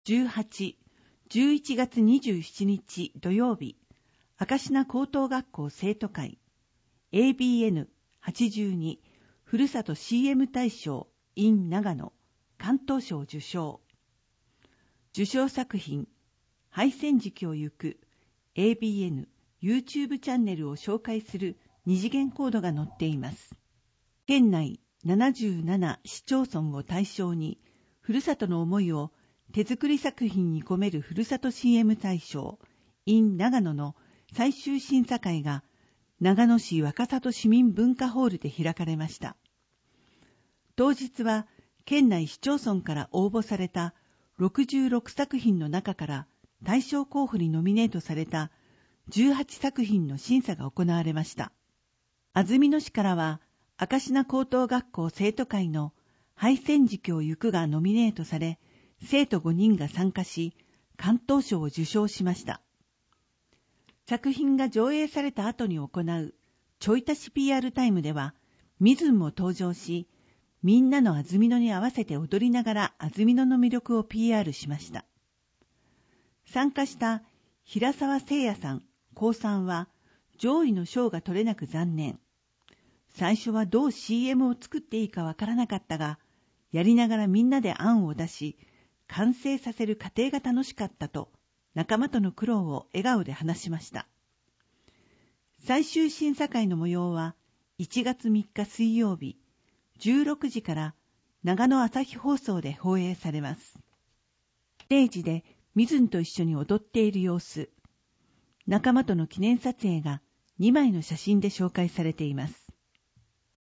18、11月27日土曜日、明科高等学校生徒会 ABN82 ふるさと CM 大賞 in 長野関東賞受賞。受賞作品、敗戦時期を行く ABN YouTube チャンネルを紹介する二次元コードが載っています。県内77市町村を対象に、ふるさとの思いを手作り作品に込めるふるさと CM 大賞 in 長野の最終審査会が長野市若里市民文化ホールで開かれました。当日は県内市町村から応募された66作品の中から大賞候補にノミネートされた18作品の審査が行われました。安曇野市からは明科高等学校生徒会の敗戦時期を行くがノミネートされ、生徒5人が参加し、関東賞を受賞しました。作品が上映された後に行うちょい足し PR タイムでは、みずんも登場し、みんなの安曇野に合わせて踊りながら安曇野の魅力を PR しました。参加した平沢誠也さん、高3は、上位の賞が取れなく残念。最初はどう CM を作っていいかわからなかったが、やりながらみんなで案を出し、完成させる過程が楽しかったと、仲間との苦労を笑顔で話しました。最終審査会の模様は、1月3日水曜日、16時から長野朝日放送で放映されます。ステージでみずんと一緒に踊っている様子、仲間との記念撮影が2枚の写真で紹介されています。